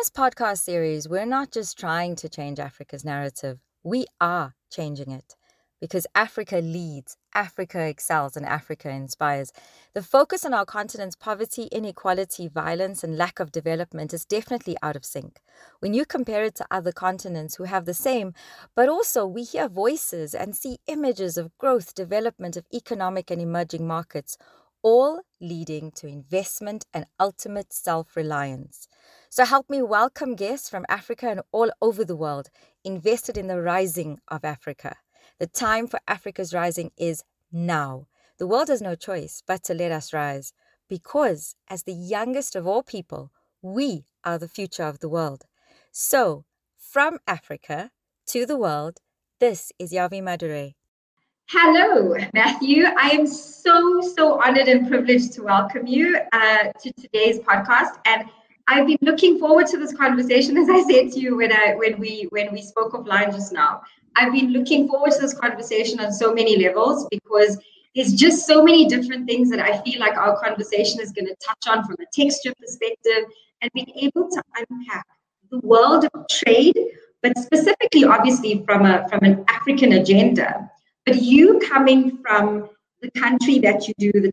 this podcast series, we're not just trying to change Africa's narrative, we are changing it. Because Africa leads, Africa excels, and Africa inspires. The focus on our continent's poverty, inequality, violence, and lack of development is definitely out of sync. When you compare it to other continents who have the same, but also we hear voices and see images of growth, development of economic and emerging markets, all leading to investment and ultimate self-reliance. So help me welcome guests from Africa and all over the world invested in the rising of Africa. The time for Africa's rising is now. The world has no choice but to let us rise because, as the youngest of all people, we are the future of the world. So, from Africa to the world, this is Yavi Madure. Hello, Matthew. I am so honored and privileged to welcome you to today's podcast. And I've been looking forward to this conversation, as I said to you when we spoke offline just now. I've been looking forward to this conversation on so many levels because there's just so many different things that I feel like our conversation is going to touch on from a texture perspective and being able to unpack the world of trade, but specifically, obviously, from an African agenda. But you coming from the country that you do, the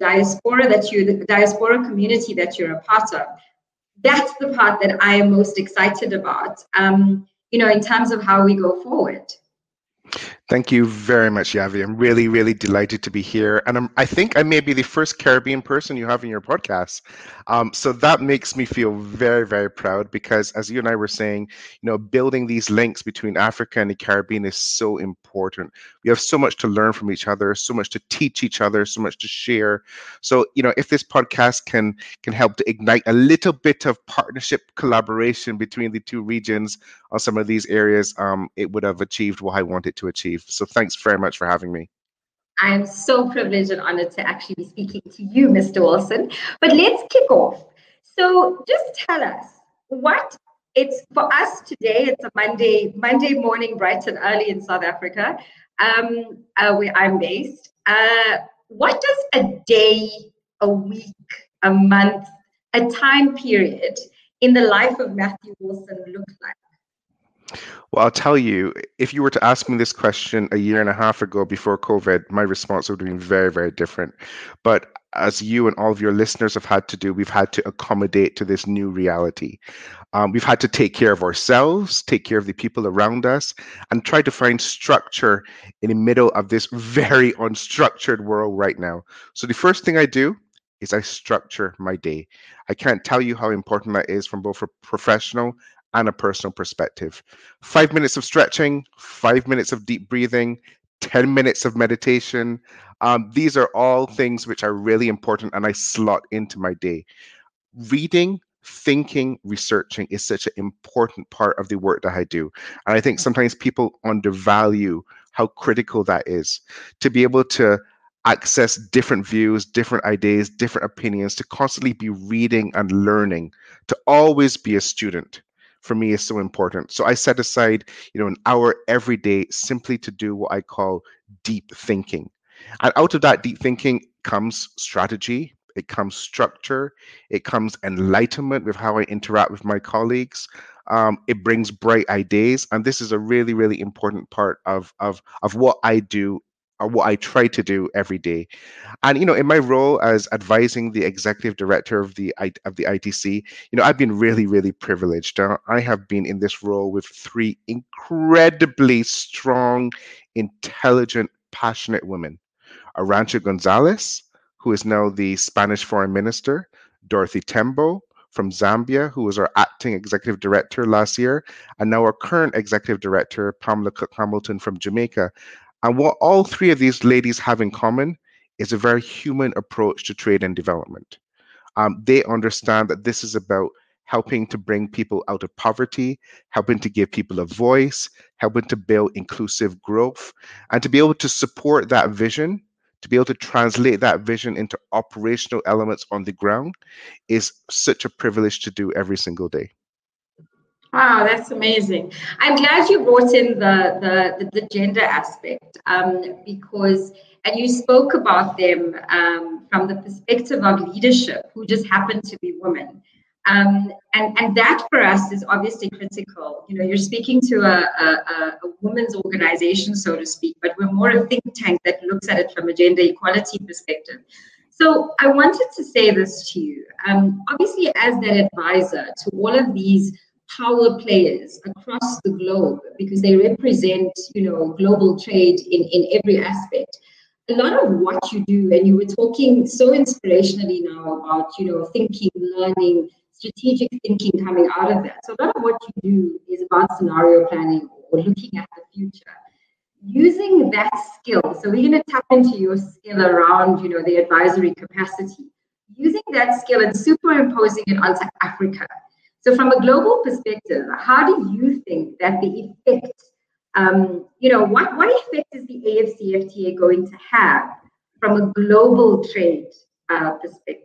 diaspora community that you're a part of, that's the part that I am most excited about, in terms of how we go forward. Thank you very much, Yavi. I'm really delighted to be here. And I think I may be the first Caribbean person you have in your podcast. So that makes me feel very proud because as you and I were saying, building these links between Africa and the Caribbean is so important. We have so much to learn from each other, so much to teach each other, so much to share. So, if this podcast can help to ignite a little bit of partnership collaboration between the two regions on some of these areas, it would have achieved what I wanted to achieve. So thanks very much for having me. I am so privileged and honored to actually be speaking to you, Mr. Wilson. But let's kick off. So just tell us what it's for us today. It's a Monday morning, bright and early in South Africa, where I'm based. What does a day, a week, a month, a time period in the life of Matthew Wilson look like? Well, I'll tell you, if you were to ask me this question a year and a half ago before COVID, my response would have been very different. But as you and all of your listeners have had to do, we've had to accommodate to this new reality. We've had to take care of ourselves, take care of the people around us, and try to find structure in the middle of this very unstructured world right now. So the first thing I do is I structure my day. I can't tell you how important that is from both a professional and a personal perspective. 5 minutes of stretching, 5 minutes of deep breathing, 10 minutes of meditation. These are all things which are really important and I slot into my day. Reading, thinking, researching is such an important part of the work that I do. And I think sometimes people undervalue how critical that is to be able to access different views, different ideas, different opinions, to constantly be reading and learning, to always be a student. For me is so important. So I set aside, an hour every day simply to do what I call deep thinking. And out of that deep thinking comes strategy, it comes structure, it comes enlightenment with how I interact with my colleagues. It brings bright ideas. And this is a really important part of what I do or what I try to do every day. And in my role as advising the executive director of the ITC, I've been really privileged. I have been in this role with three incredibly strong, intelligent, passionate women: Arantxa Gonzalez, who is now the Spanish Foreign Minister; Dorothy Tembo from Zambia, who was our acting executive director last year; and now our current executive director, Pamela Cook Hamilton from Jamaica. And what all three of these ladies have in common is a very human approach to trade and development. They understand that this is about helping to bring people out of poverty, helping to give people a voice, helping to build inclusive growth, and to be able to support that vision, to be able to translate that vision into operational elements on the ground is such a privilege to do every single day. Wow, that's amazing. I'm glad you brought in the gender aspect because, and you spoke about them from the perspective of leadership who just happen to be women. And that for us is obviously critical. You know, you're speaking to a women's organization, so to speak, but we're more a think tank that looks at it from a gender equality perspective. So I wanted to say this to you. Obviously, as that advisor to all of these power players across the globe, because they represent, you know, global trade in every aspect. A lot of what you do, and you were talking so inspirationally now about, you know, thinking, learning, strategic thinking coming out of that. So a lot of what you do is about scenario planning or looking at the future. Using that skill, so we're going to tap into your skill around, you know, the advisory capacity. Using that skill and superimposing it onto Africa. So from a global perspective, how do you think that the effect, you know, what effect is the AFCFTA going to have from a global trade perspective?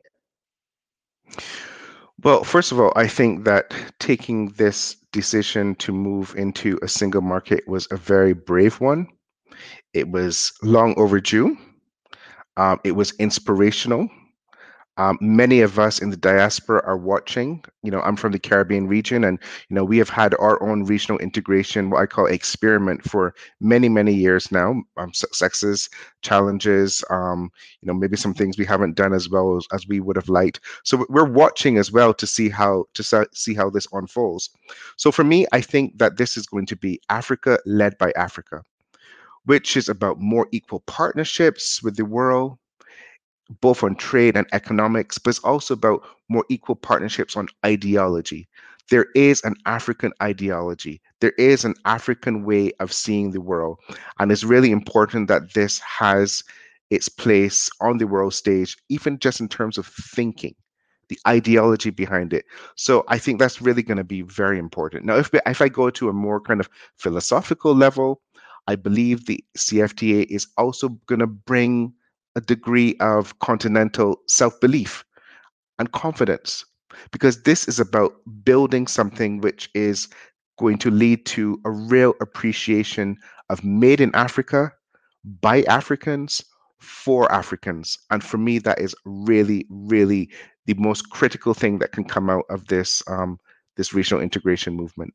Well, first of all, I think that taking this decision to move into a single market was a very brave one. It was long overdue. It was inspirational. Many of us in the diaspora are watching. You know, I'm from the Caribbean region, and you know we have had our own regional integration, what I call experiment, for many, many years now. Successes, challenges, you know, maybe some things we haven't done as well as we would have liked. So we're watching as well to see how this unfolds. So for me, I think that this is going to be Africa led by Africa, which is about more equal partnerships with the world, both on trade and economics, but it's also about more equal partnerships on ideology. There is an African ideology. There is an African way of seeing the world. And it's really important that this has its place on the world stage, even just in terms of thinking, the ideology behind it. So I think that's really going to be very important. Now, if I go to a more kind of philosophical level, I believe the CFTA is also going to bring a degree of continental self-belief and confidence, because this is about building something which is going to lead to a real appreciation of made in Africa by Africans for Africans. And for me, that is really, really the most critical thing that can come out of this regional integration movement.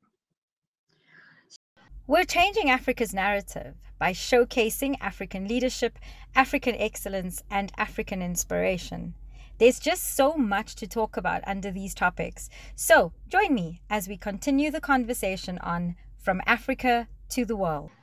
We're changing Africa's narrative by showcasing African leadership, African excellence, and African inspiration. There's just so much to talk about under these topics. So join me as we continue the conversation on From Africa to the World.